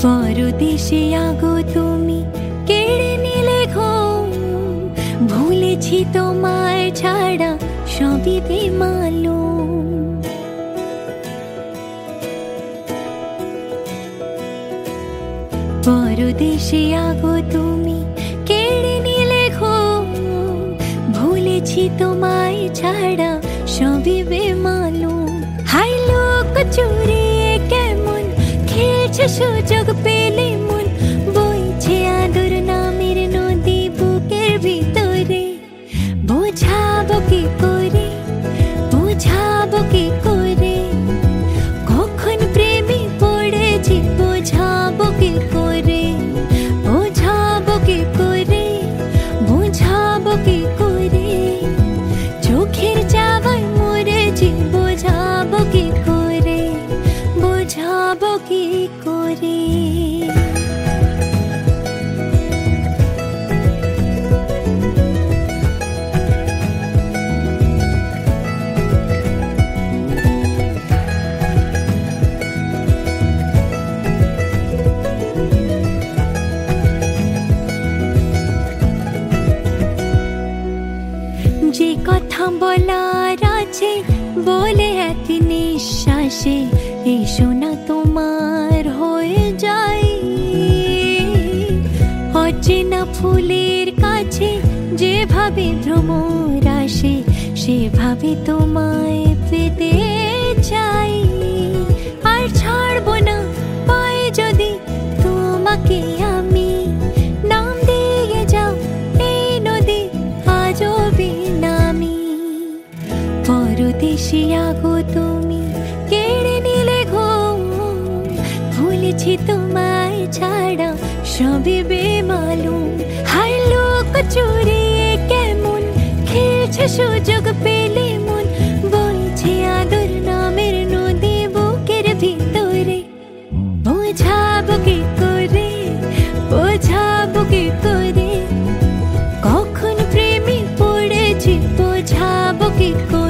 পরদেশিয়া গো তুমি কেড়ে নিলে ঘুম, ভুলেছি তোমায় ছাড়া সবই বেমালুম। পরদেশিয়া গো তুমি কেড়ে নিলে ঘুম, ভুলেছি তোমায় ছাড়া সবই বেমালুম। হাই লোক চুরিয়ে কেমন খেলছে সুযোগ পেলে মন, বইছে আদর নামের নদী বুকের ভিতরে। বোঝাবো কি করে, বোঝাবো কি করে, কখন প্রেমে পড়েছি বোঝাবো কি করে, বোঝাবো কি করে, বোঝাবো কি করে, চোখের চাওয়ায় মরেছি বোঝাবো কি করে, বোঝাবো কি করে। যে কথা বলার আছে বলে এক নিঃশ্বাসে, এই শোনা তোমার হয়ে যায়। অচেনা ফুলের কাছে যেভাবে ভ্রমর আসে, সেভাবে তোমায় পেতে চাই। আর ছাড়বো না পায়ে যদি তোমাকে আমি, নাম দিয়ে যাও এই নদী আজও বেনামি। পরদেশিয়া গো তুমি কেড়ে নিলে ঘুম, ভুলেছি তোমায় ছাড়া সবই বেমালুম। হাই লোক চুরিয়ে কেমন খেলছে সুযোগ পেলে মন, বইছে আদর নামের নদী বুকের ভিতরে। বোঝাবো কি করে, বোঝাবো কি করে, কখন প্রেমে পড়েছি বোঝাবো কি করে।